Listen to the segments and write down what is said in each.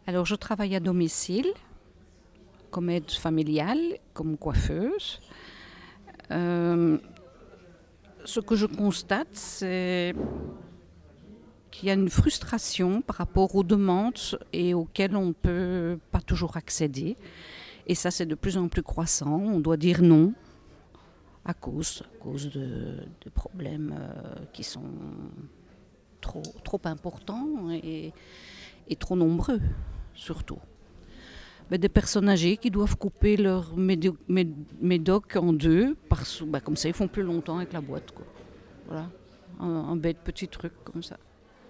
Alors, je travaille à domicile, comme aide familiale, comme coiffeuse. Euh, Ce que je constate, c'est qu'il y a une frustration par rapport aux demandes et auxquelles on ne peut pas toujours accéder. Et ça, c'est de plus en plus croissant. On doit dire non à cause de problèmes qui sont trop importants et trop nombreux, surtout. Mais des personnes âgées qui doivent couper leur médoc en deux, comme ça ils font plus longtemps avec la boîte, quoi. Voilà, un bête petit truc comme ça.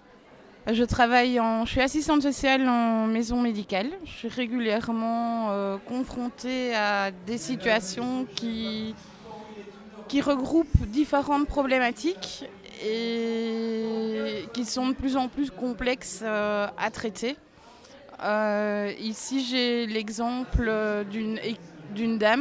Je suis assistante sociale en maison médicale. Je suis régulièrement confrontée à des situations qui regroupent différentes problématiques et qui sont de plus en plus complexes à traiter. Ici, j'ai l'exemple d'une dame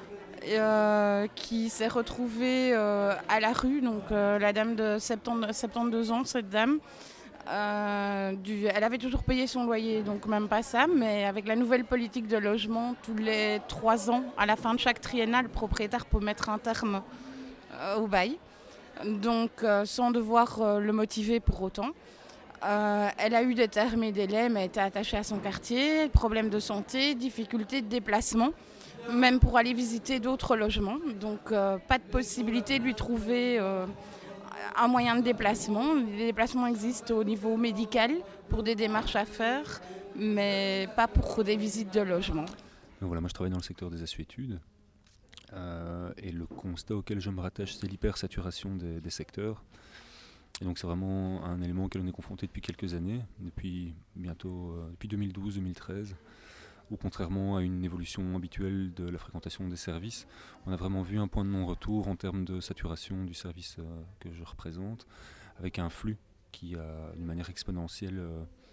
qui s'est retrouvée à la rue, donc la dame de 72 ans, cette dame. Elle avait toujours payé son loyer, donc même pas ça, mais avec la nouvelle politique de logement, tous les 3 ans, à la fin de chaque triennale, le propriétaire peut mettre un terme au bail, donc sans devoir le motiver pour autant. Elle a eu des termes et délais, mais était attachée à son quartier, problèmes de santé, difficultés de déplacement, même pour aller visiter d'autres logements, donc pas de possibilité de lui trouver un moyen de déplacement. Les déplacements existent au niveau médical pour des démarches à faire, mais pas pour des visites de logement. Donc voilà, moi je travaille dans le secteur des assuétudes et le constat auquel je me rattache, c'est l'hypersaturation des secteurs. Et donc c'est vraiment un élément auquel on est confronté depuis quelques années, depuis 2012-2013, où contrairement à une évolution habituelle de la fréquentation des services, on a vraiment vu un point de non-retour en termes de saturation du service que je représente, avec un flux qui a d'une manière exponentielle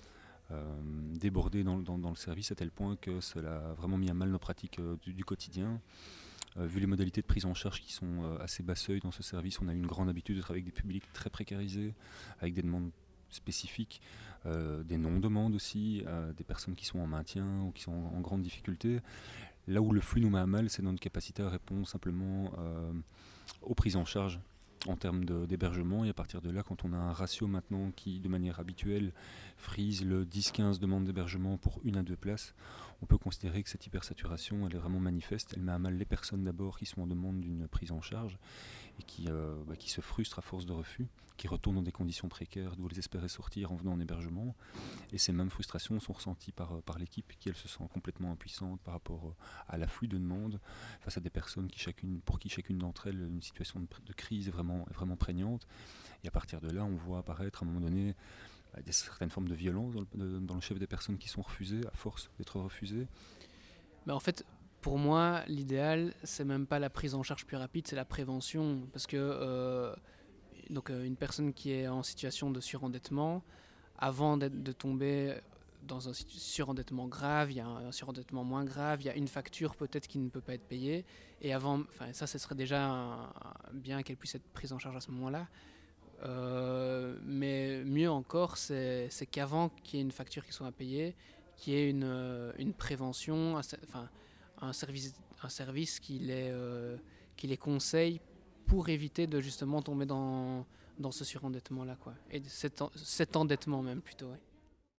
débordé dans le service, à tel point que cela a vraiment mis à mal nos pratiques du quotidien. Vu les modalités de prise en charge qui sont assez bas seuil dans ce service, on a eu une grande habitude de travailler avec des publics très précarisés, avec des demandes spécifiques, des non-demandes aussi, des personnes qui sont en maintien ou qui sont en grande difficulté. Là où le flux nous met à mal, c'est notre capacité à répondre simplement aux prises en charge en termes d'hébergement, et à partir de là, quand on a un ratio maintenant qui, de manière habituelle, frise le 10-15 demandes d'hébergement pour 1 à 2 places, on peut considérer que cette hypersaturation, elle est vraiment manifeste. Elle met à mal les personnes d'abord qui sont en demande d'une prise en charge et qui se frustrent à force de refus, qui retournent dans des conditions précaires d'où elles espéraient sortir en venant en hébergement. Et ces mêmes frustrations sont ressenties par l'équipe qui, elle, se sent complètement impuissante par rapport à l'afflux de demandes face à des personnes pour qui chacune d'entre elles, une situation de crise est vraiment prégnante. Et à partir de là, on voit apparaître à un moment donné certaines formes de violence dans le chef des personnes qui sont refusées, à force d'être refusées. Mais en fait, pour moi, l'idéal, c'est même pas la prise en charge plus rapide, c'est la prévention. Parce que une personne qui est en situation de surendettement, avant de tomber dans un surendettement grave, il y a un surendettement moins grave, il y a une facture peut-être qui ne peut pas être payée. Et avant, ça, ce serait déjà bien qu'elle puisse être prise en charge à ce moment-là. Mais mieux encore, c'est qu'avant qu'il y ait une facture qui soit à payer, qu'il y ait une prévention, un service qui les conseille pour éviter de justement tomber dans ce surendettement-là, quoi. Et cet endettement même plutôt, ouais.